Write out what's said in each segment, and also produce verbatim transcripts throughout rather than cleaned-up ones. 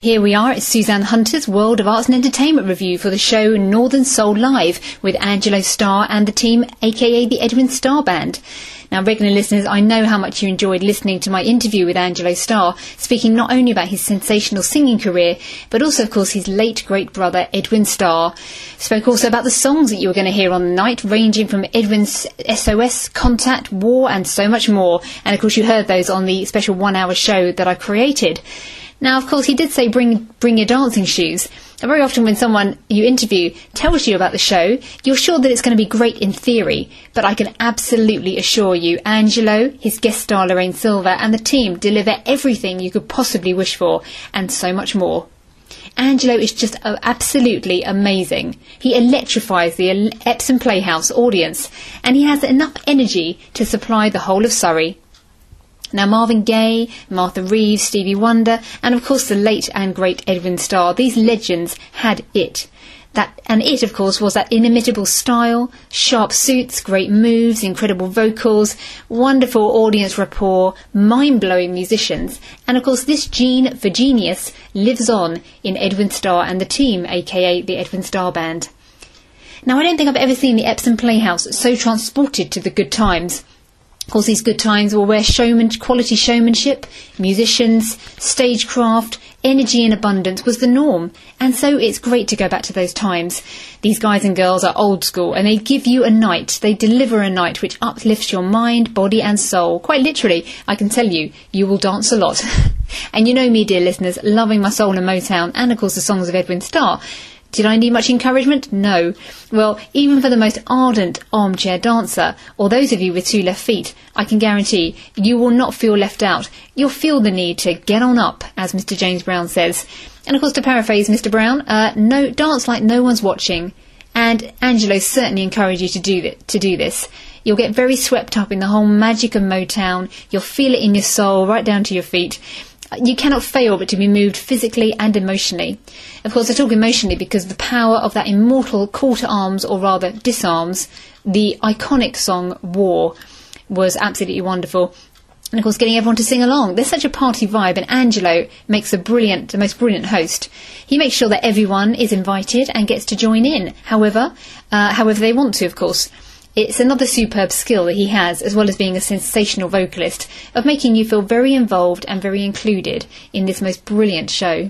Here we are at Suzanne Hunter's World of Arts and Entertainment review for the show Northern Soul Live with Angelo Starr and the team, aka the Edwin Starr Band. Now, regular listeners, I know how much you enjoyed listening to my interview with Angelo Starr, speaking not only about his sensational singing career, but also, of course, his late great brother, Edwin Starr. Spoke also about the songs that you were going to hear on the night, ranging from Edwin's S O S, Contact, War, and so much more. And, of course, you heard those on the special one-hour show that I created. Now, of course, he did say bring bring your dancing shoes. And very often when someone you interview tells you about the show, you're sure that it's going to be great in theory. But I can absolutely assure you, Angelo, his guest star Lorraine Silver, and the team deliver everything you could possibly wish for, and so much more. Angelo is just uh, absolutely amazing. He electrifies the Epsom Playhouse audience, and he has enough energy to supply the whole of Surrey. Now, Marvin Gaye, Martha Reeves, Stevie Wonder, and of course the late and great Edwin Starr, these legends had it. That, and it, of course, was that inimitable style, sharp suits, great moves, incredible vocals, wonderful audience rapport, mind-blowing musicians, and of course this gene for genius lives on in Edwin Starr and the team, aka the Edwin Starr Band. Now, I don't think I've ever seen the Epsom Playhouse so transported to the good times. Of course, these good times were where showman, quality showmanship, musicians, stagecraft, energy and abundance was the norm. And so it's great to go back to those times. These guys and girls are old school, and they give you a night. They deliver a night which uplifts your mind, body and soul. Quite literally, I can tell you, you will dance a lot. And you know me, dear listeners, loving my soul and Motown, and of course the songs of Edwin Starr. Did I need much encouragement? No. Well, even for the most ardent armchair dancer, or those of you with two left feet, I can guarantee you will not feel left out. You'll feel the need to get on up, as Mister James Brown says. And of course, to paraphrase Mister Brown, uh, no, dance like no one's watching. And Angelo certainly encouraged you to do, th- to do this. You'll get very swept up in the whole magic of Motown. You'll feel it in your soul, right down to your feet. You cannot fail but to be moved physically and emotionally. Of course, I talk emotionally because the power of that immortal call to arms, or rather disarms, the iconic song War, was absolutely wonderful. And of course, getting everyone to sing along. There's such a party vibe, and Angelo makes a brilliant, the most brilliant host. He makes sure that everyone is invited and gets to join in, however, uh, however they want to, of course. It's another superb skill that he has, as well as being a sensational vocalist, of making you feel very involved and very included in this most brilliant show.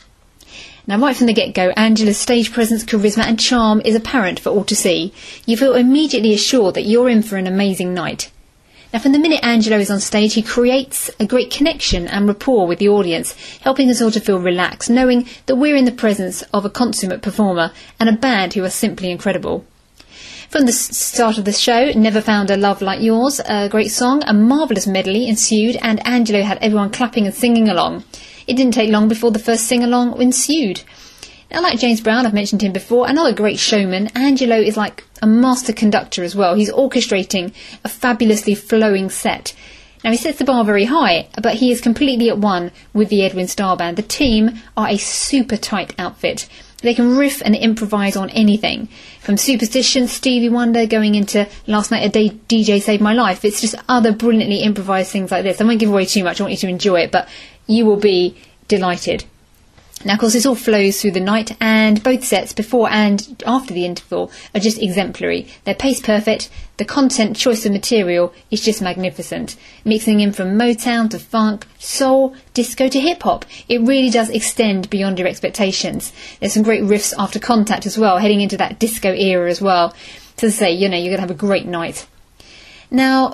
Now, right from the get-go, Angelo's stage presence, charisma and charm is apparent for all to see. You feel immediately assured that you're in for an amazing night. Now, from the minute Angelo is on stage, he creates a great connection and rapport with the audience, helping us all to feel relaxed, knowing that we're in the presence of a consummate performer and a band who are simply incredible. From the start of the show, Never Found a Love Like Yours, a great song, a marvellous medley ensued, and Angelo had everyone clapping and singing along. It didn't take long before the first sing-along ensued. Now, like James Brown, I've mentioned him before, another great showman, Angelo is like a master conductor as well. He's orchestrating a fabulously flowing set. Now, he sets the bar very high, but he is completely at one with the Edwin Starr Band. The team are a super tight outfit. They can riff and improvise on anything. From Superstition, Stevie Wonder, going into Last Night a Day, D J Saved My Life. It's just other brilliantly improvised things like this. I won't give away too much. I want you to enjoy it, but you will be delighted. Now, of course, this all flows through the night, and both sets, before and after the interval, are just exemplary. They're pace perfect. The content choice of material is just magnificent. Mixing in from Motown to funk, soul, disco to hip-hop. It really does extend beyond your expectations. There's some great riffs after Contact as well, heading into that disco era as well. So to say, you know, you're going to have a great night. Now,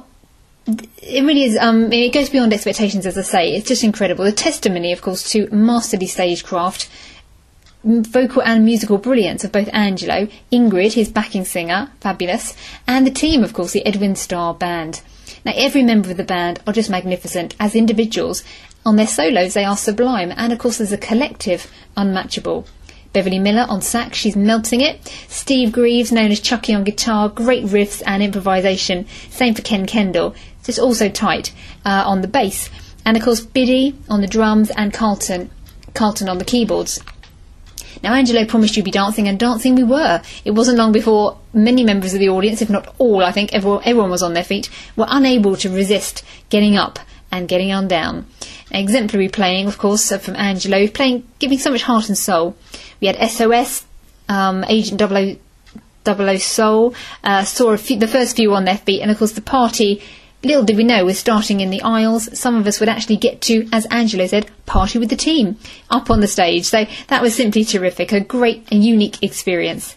it really is, um, it goes beyond expectations, as I say. It's just incredible. The testimony, of course, to masterly stagecraft, vocal and musical brilliance of both Angelo, Ingrid, his backing singer, fabulous, and the team, of course, the Edwin Starr Band. Now, every member of the band are just magnificent as individuals. On their solos, they are sublime, and, of course, as a collective, unmatchable. Beverly Miller on sax, she's melting it. Steve Greaves, known as Chucky on guitar, great riffs and improvisation. Same for Ken Kendall, just also tight uh, on the bass. And of course Biddy on the drums and Carlton, Carlton on the keyboards. Now, Angelo promised you'd be dancing, and dancing we were. It wasn't long before many members of the audience, if not all, I think everyone, everyone was on their feet, were unable to resist getting up and getting on down. Exemplary playing, of course, from Angelo, playing, giving so much heart and soul. We had S O S, um, Agent double oh, double oh Soul, uh, saw a few, the first few on their feet, and of course the party, little did we know, was starting in the aisles. Some of us would actually get to, as Angelo said, party with the team up on the stage. So that was simply terrific, a great and unique experience.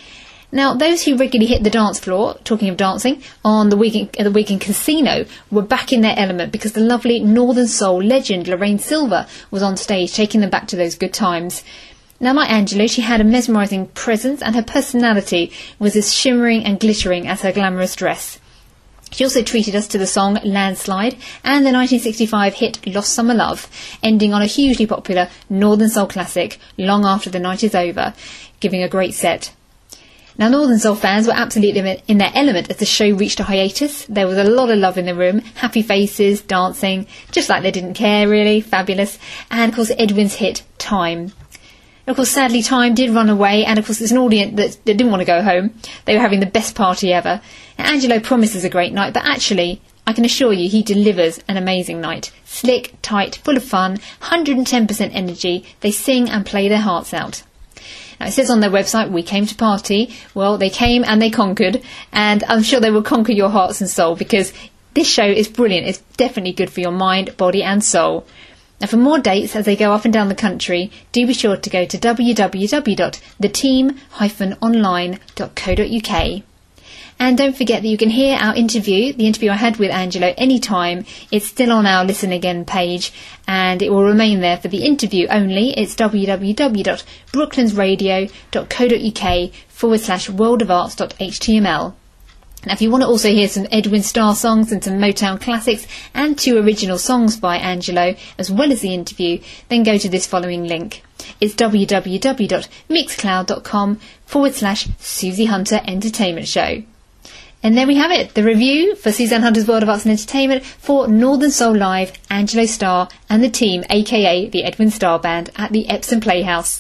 Now, those who regularly hit the dance floor, talking of dancing, on the Wigan, uh, the Wigan Casino were back in their element because the lovely Northern Soul legend Lorraine Silver was on stage, taking them back to those good times. Now, like Angelo, she had a mesmerising presence, and her personality was as shimmering and glittering as her glamorous dress. She also treated us to the song Landslide and the nineteen sixty-five hit Lost Summer Love, ending on a hugely popular Northern Soul classic long after the night is over, giving a great set. Now, Northern Soul fans were absolutely in their element as the show reached a hiatus. There was a lot of love in the room, happy faces, dancing, just like they didn't care, really, fabulous. And, of course, Edwin's hit, Time. Of course, sadly, Time did run away, and of course, there's an audience that, that didn't want to go home. They were having the best party ever. And Angelo promises a great night, but actually, I can assure you, he delivers an amazing night. Slick, tight, full of fun, one hundred ten percent energy. They sing and play their hearts out. Now, it says on their website, we came to party. Well, they came and they conquered, and I'm sure they will conquer your hearts and soul, because this show is brilliant. It's definitely good for your mind, body and soul. Now, for more dates as they go up and down the country, do be sure to go to w w w dot the team dash online dot co dot u k. And don't forget that you can hear our interview, the interview I had with Angelo, anytime. It's still on our Listen Again page, and it will remain there for the interview only. It's w w w dot brooklandsradio dot co dot u k forward slash world of arts dot h t m l. Now, if you want to also hear some Edwin Starr songs and some Motown classics and two original songs by Angelo, as well as the interview, then go to this following link. It's w w w dot mixcloud dot com forward slash Susie Hunter Entertainment Show. And there we have it, the review for Suzanne Hunter's World of Arts and Entertainment for Northern Soul Live, Angelo Starr and the team, aka the Edwin Starr Band, at the Epsom Playhouse.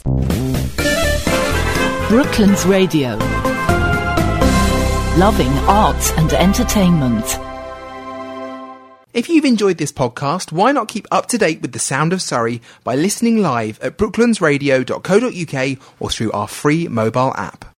Brooklands Radio. Loving arts and entertainment. If you've enjoyed this podcast, why not keep up to date with the sound of Surrey by listening live at brooklands radio dot co dot u k or through our free mobile app.